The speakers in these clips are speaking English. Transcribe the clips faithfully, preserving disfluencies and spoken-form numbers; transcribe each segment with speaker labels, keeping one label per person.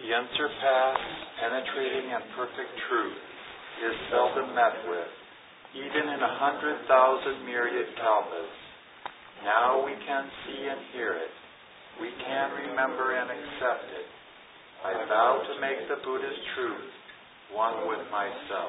Speaker 1: The unsurpassed, penetrating, and perfect truth is seldom met with, even in a hundred thousand myriad kalpas. Now we can see and hear it. We can remember and accept it. I vow to make the Buddha's truth one with myself.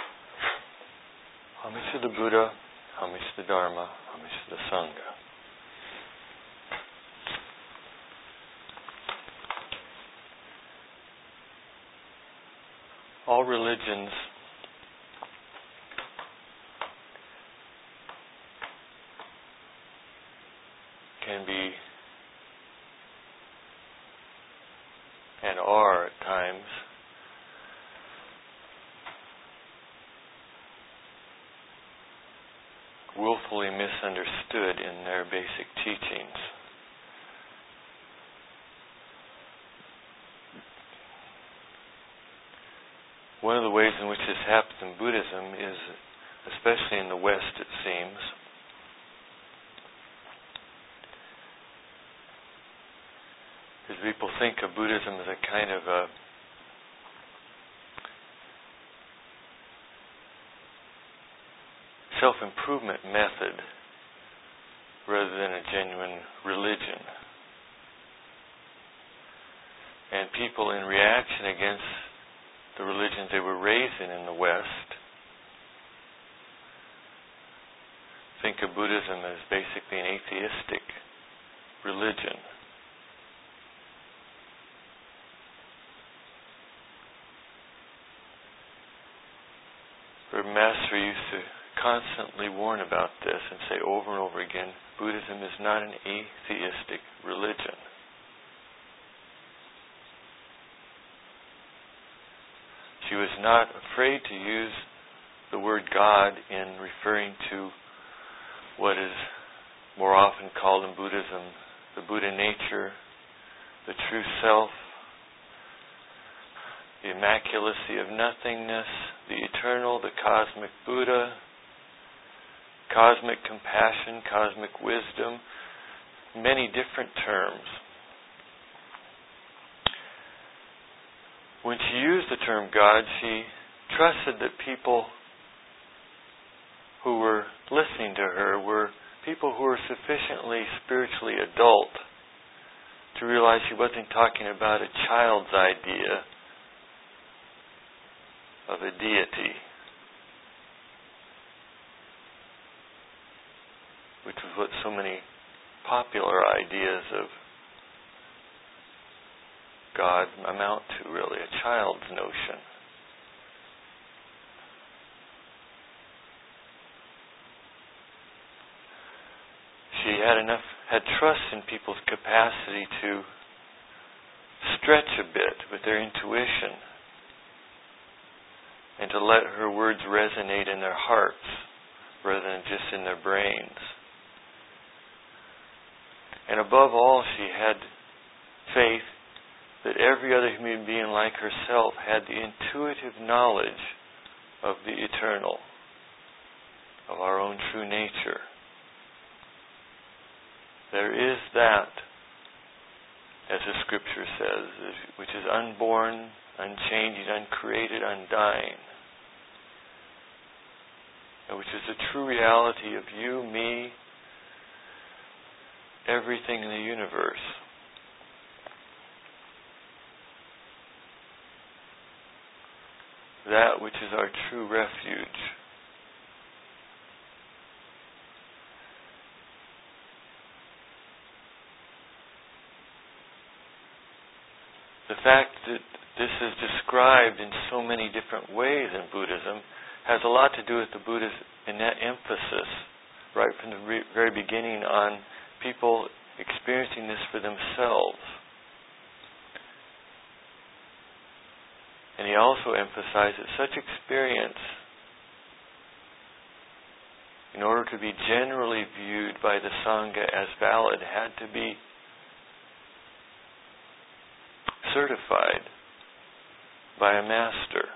Speaker 2: Homage to the Buddha, homage to the Dharma, homage to the Sangha. All religions can be and are at times willfully misunderstood in their basic teachings. One of the ways in which this happens in Buddhism is, especially in the West it seems, is people think of Buddhism as a kind of a self-improvement method rather than a genuine religion. And people, in reaction against the religions they were raised in in the West, think of Buddhism as basically an atheistic religion. Our master used to constantly warn about this and say over and over again, Buddhism is not an atheistic religion. She was not afraid to use the word God in referring to what is more often called in Buddhism the Buddha nature, the true self, the immaculacy of nothingness, the eternal, the cosmic Buddha, cosmic compassion, cosmic wisdom, many different terms. When she used the term God, she trusted that people who were listening to her were people who were sufficiently spiritually adult to realize she wasn't talking about a child's idea of a deity, which is what so many popular ideas of God amount to, really, a child's notion. She had enough, had trust in people's capacity to stretch a bit with their intuition and to let her words resonate in their hearts rather than just in their brains. And above all, she had faith that every other human being like herself had the intuitive knowledge of the eternal, of our own true nature. There is that, as the Scripture says, which is unborn, unchanging, uncreated, undying, and which is the true reality of you, me, everything in the universe. That which is our true refuge. The fact that this is described in so many different ways in Buddhism has a lot to do with the Buddha's emphasis right from the re- very beginning on people experiencing this for themselves. And he also emphasized that such experience, in order to be generally viewed by the Sangha as valid, had to be certified by a master.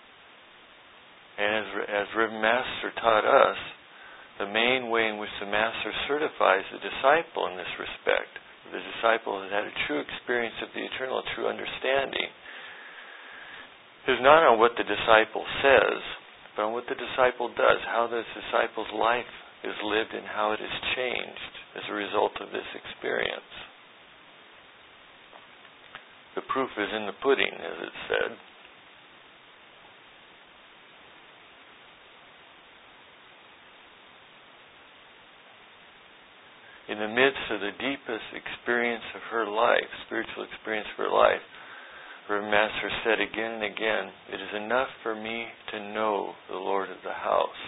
Speaker 2: And as, as Reverend Master taught us, the main way in which the Master Master certifies the disciple in this respect. The disciple has had a true experience of the eternal, true understanding. It is not on what the disciple says, but on what the disciple does, how the disciple's life is lived and how it is changed as a result of this experience. The proof is in the pudding, as it said. In the midst of the deepest experience of her life, spiritual experience of her life, her Master said again and again, "It is enough for me to know the Lord of the house."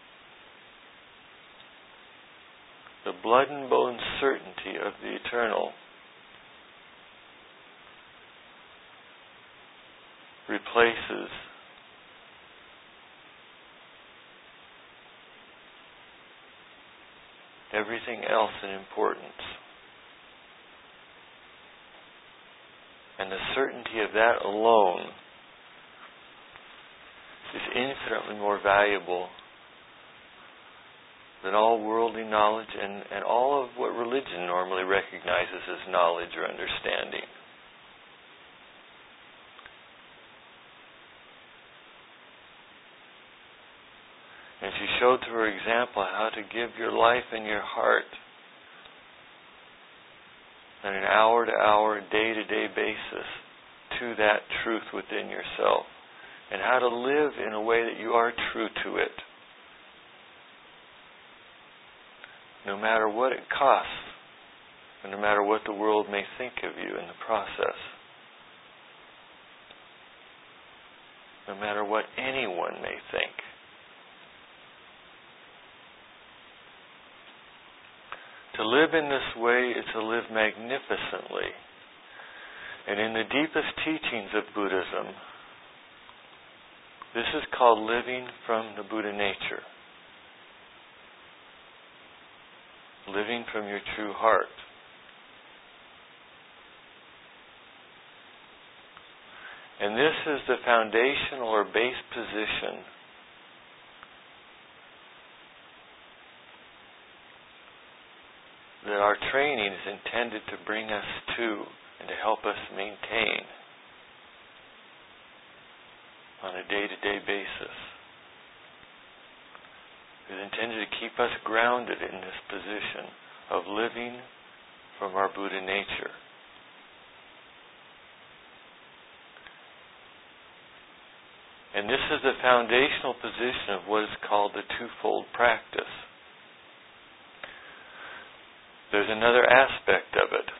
Speaker 2: The blood and bone certainty of the eternal replaces everything else in importance. And the certainty of that alone is infinitely more valuable than all worldly knowledge and, and all of what religion normally recognizes as knowledge or understanding. And she showed through her example how to give your life and your heart on an hour-to-hour, day-to-day basis to that truth within yourself, and how to live in a way that you are true to it, no matter what it costs, and no matter what the world may think of you in the process, no matter what anyone may think. To live in this way is to live magnificently. And in the deepest teachings of Buddhism, this is called living from the Buddha nature. Living from your true heart. And this is the foundational or base position that our training is intended to bring us to and to help us maintain on a day-to-day basis. It is intended to keep us grounded in this position of living from our Buddha nature. And this is the foundational position of what is called the twofold practice. There's another aspect of it.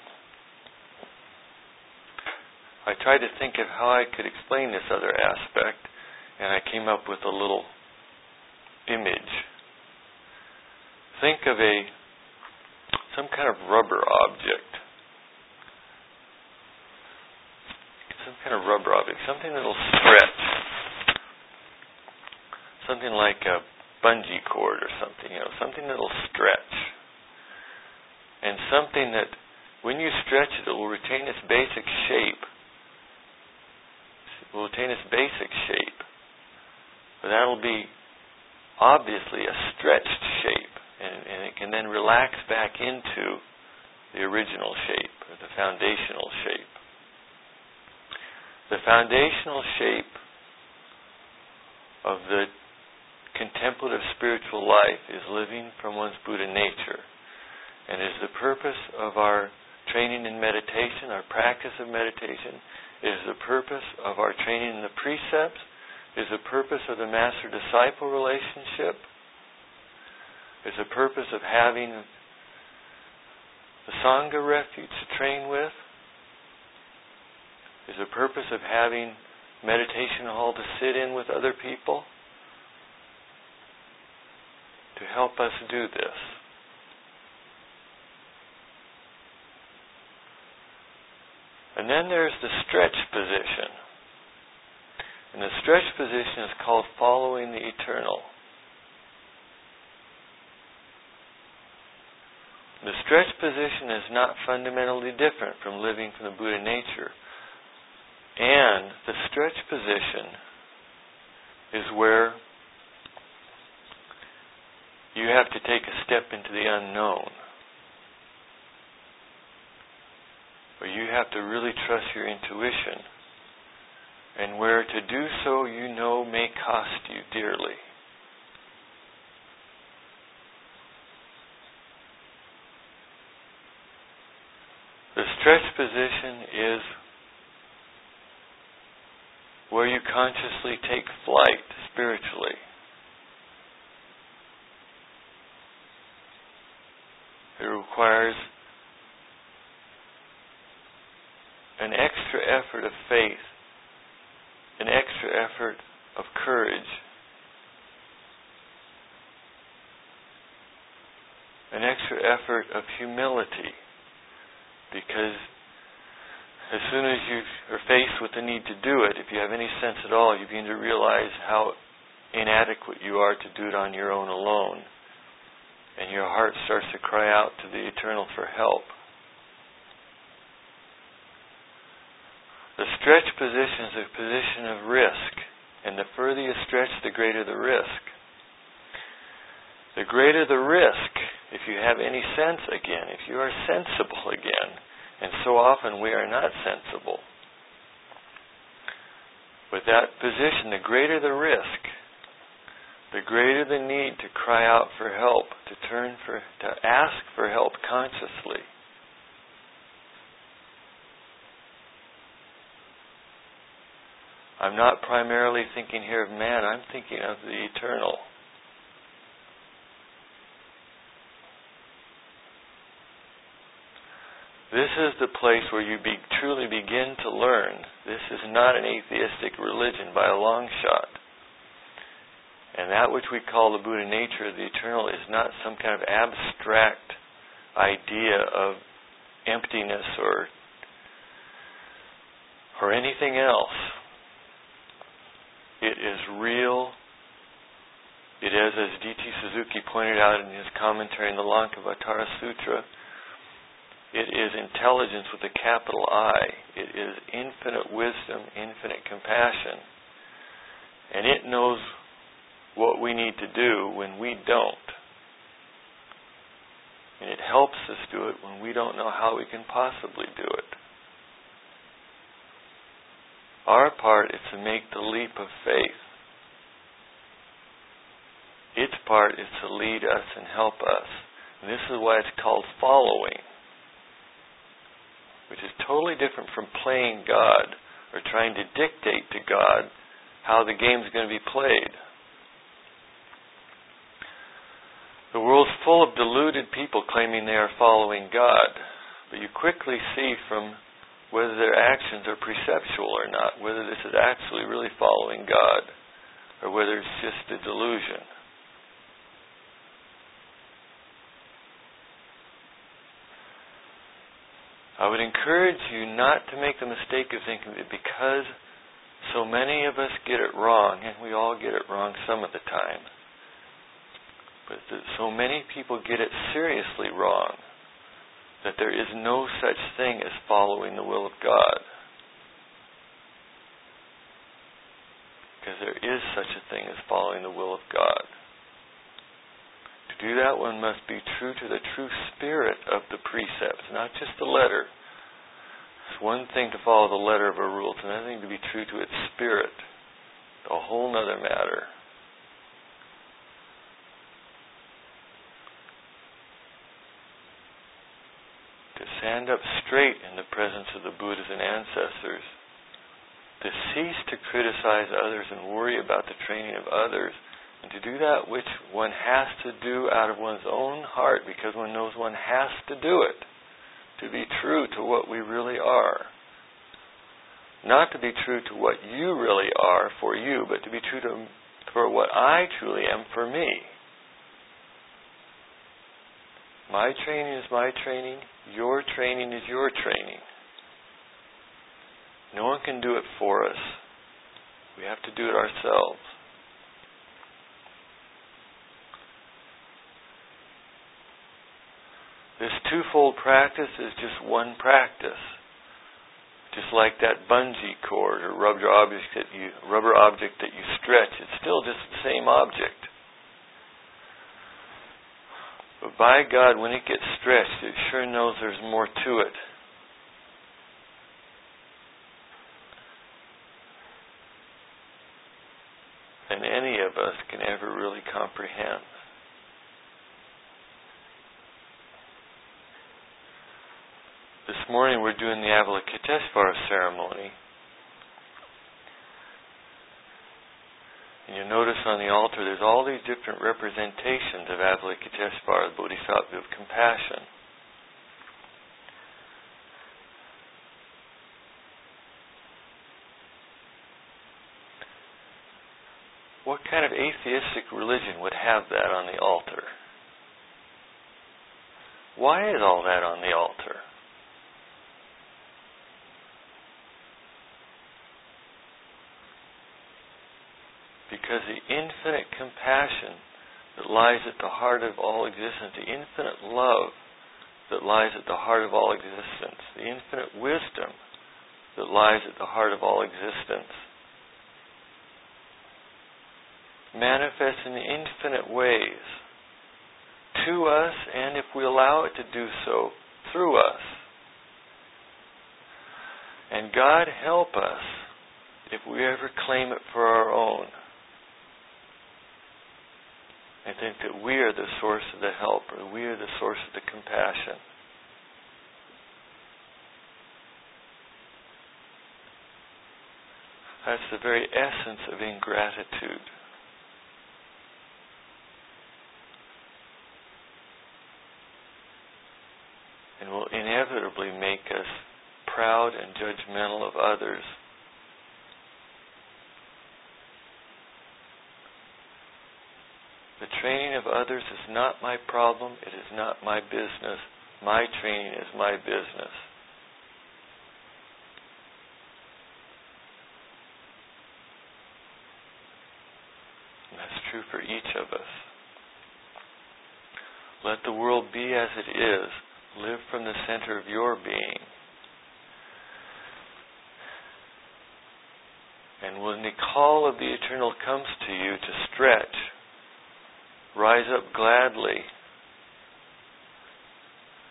Speaker 2: I tried to think of how I could explain this other aspect, and I came up with a little image. Think of a some kind of rubber object. Some kind of rubber object, something that'll stretch. Something like a bungee cord or something, you know, something that'll stretch. And something that, when you stretch it, it will retain its basic shape. It will retain its basic shape. But that will be obviously a stretched shape. And, and it can then relax back into the original shape, or the foundational shape. The foundational shape of the contemplative spiritual life is living from one's Buddha nature. And is the purpose of our training in meditation, our practice of meditation, is the purpose of our training in the precepts, is the purpose of the master-disciple relationship, is the purpose of having the Sangha refuge to train with, is the purpose of having meditation hall to sit in with other people, to help us do this. And then there's the stretch position. And the stretch position is called following the eternal. The stretch position is not fundamentally different from living from the Buddha nature. And the stretch position is where you have to take a step into the unknown. Where you have to really trust your intuition. And where to do so, you know, may cost you dearly. The stretch position is where you consciously take flight spiritually. It requires an extra effort of faith, an extra effort of courage, an extra effort of humility, because as soon as you are faced with the need to do it, if you have any sense at all, you begin to realize how inadequate you are to do it on your own alone. And your heart starts to cry out to the Eternal for help. The stretch position is a position of risk. And the further you stretch, the greater the risk. The greater the risk, if you have any sense again, if you are sensible again. And so often we are not sensible. With that position, the greater the risk, the greater the need to cry out for help, to turn for, to ask for help consciously. I'm not primarily thinking here of man, I'm thinking of the Eternal. This is the place where you be, truly begin to learn. This is not an atheistic religion by a long shot. And that which we call the Buddha nature of the Eternal is not some kind of abstract idea of emptiness or or anything else. It is real. It is, as D T Suzuki pointed out in his commentary in the Lankavatara Sutra, it is intelligence with a capital I. It is infinite wisdom, infinite compassion. And it knows what we need to do when we don't. And it helps us do it when we don't know how we can possibly do it. Our part is to make the leap of faith. Its part is to lead us and help us. And this is why it's called following, which is totally different from playing God or trying to dictate to God how the game is going to be played. The world's full of deluded people claiming they are following God, but you quickly see from whether their actions are perceptual or not, whether this is actually really following God or whether it's just a delusion. I would encourage you not to make the mistake of thinking that because so many of us get it wrong, and we all get it wrong some of the time, but that so many people get it seriously wrong, that there is no such thing as following the will of God. Because there is such a thing as following the will of God. To do that, one must be true to the true spirit of the precepts, not just the letter. It's one thing to follow the letter of a rule. It's another thing to be true to its spirit. A whole other matter. To stand up straight in the presence of the Buddhas and ancestors. To cease to criticize others and worry about the training of others. And to do that which one has to do out of one's own heart because one knows one has to do it. To be true to what we really are. Not to be true to what you really are for you, but to be true to for what I truly am for me. My training is my training. Your training is your training. No one can do it for us. We have to do it ourselves. This twofold practice is just one practice. Just like that bungee cord or rubber object that you rubber object that you stretch, it's still just the same object. But by God, when it gets stretched, it sure knows there's more to it. Than any of us can ever really comprehend. This morning we're doing the Avalokiteshvara ceremony. And you notice on the altar there's all these different representations of Avalokiteshvara, the Bodhisattva of compassion. What kind of atheistic religion would have that on the altar? Why is all that on the altar? Because the infinite compassion that lies at the heart of all existence, the infinite love that lies at the heart of all existence, the infinite wisdom that lies at the heart of all existence, manifests in infinite ways to us, and if we allow it to do so, through us. And God help us if we ever claim it for our own and think that we are the source of the help, or we are the source of the compassion. That's the very essence of ingratitude. And will inevitably make us proud and judgmental of others. The training of others is not my problem. It is not my business. My training is my business. And that's true for each of us. Let the world be as it is. Live from the center of your being. And when the call of the eternal comes to you to stretch, rise up gladly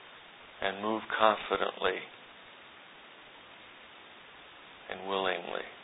Speaker 2: and move confidently and willingly.